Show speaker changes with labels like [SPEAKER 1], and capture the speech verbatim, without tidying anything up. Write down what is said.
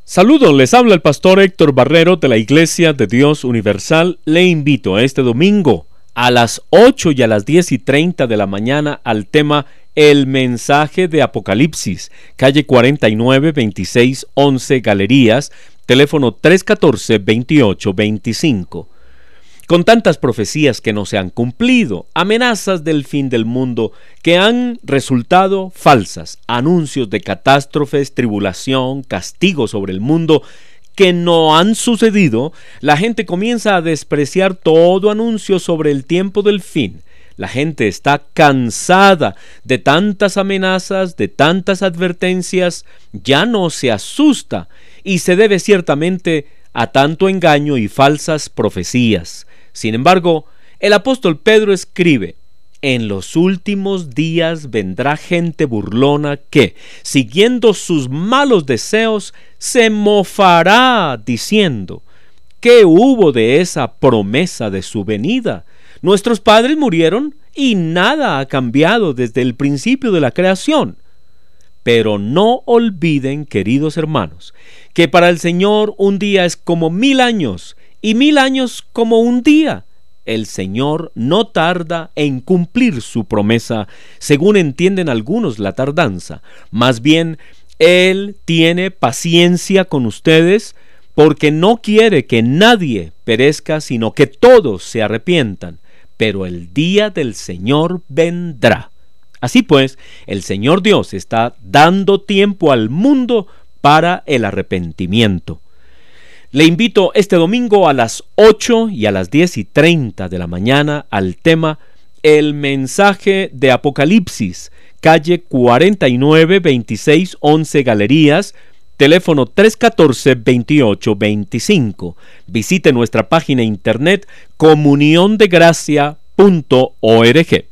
[SPEAKER 1] Saludos, les habla el pastor Héctor Barrero de la Iglesia de Dios Universal. Le invito a este domingo a las ocho y a las diez y treinta de la mañana al tema El mensaje de Apocalipsis, calle cuarenta y nueve, veintiséis once Galerías, teléfono tres uno cuatro, dos ocho dos cinco. Con tantas profecías que no se han cumplido, amenazas del fin del mundo que han resultado falsas, anuncios de catástrofes, tribulación, castigo sobre el mundo que no han sucedido, la gente comienza a despreciar todo anuncio sobre el tiempo del fin. La gente está cansada de tantas amenazas, de tantas advertencias, ya no se asusta y se debe ciertamente a tanto engaño y falsas profecías. Sin embargo, el apóstol Pedro escribe: en los últimos días vendrá gente burlona que, siguiendo sus malos deseos, se mofará diciendo: ¿qué hubo de esa promesa de su venida? Nuestros padres murieron y nada ha cambiado desde el principio de la creación. Pero no olviden, queridos hermanos, que para el Señor un día es como mil años y mil años como un día. El Señor no tarda en cumplir su promesa, según entienden algunos la tardanza. Más bien, Él tiene paciencia con ustedes porque no quiere que nadie perezca, sino que todos se arrepientan. Pero el día del Señor vendrá. Así pues, el Señor Dios está dando tiempo al mundo para el arrepentimiento. Le invito este domingo a las ocho y a las diez y treinta de la mañana al tema El mensaje de Apocalipsis, calle cuarenta y nueve, veintiséis once Galerías, teléfono tres uno cuatro, dos ocho dos cinco. Visite nuestra página internet comunión de gracia punto org.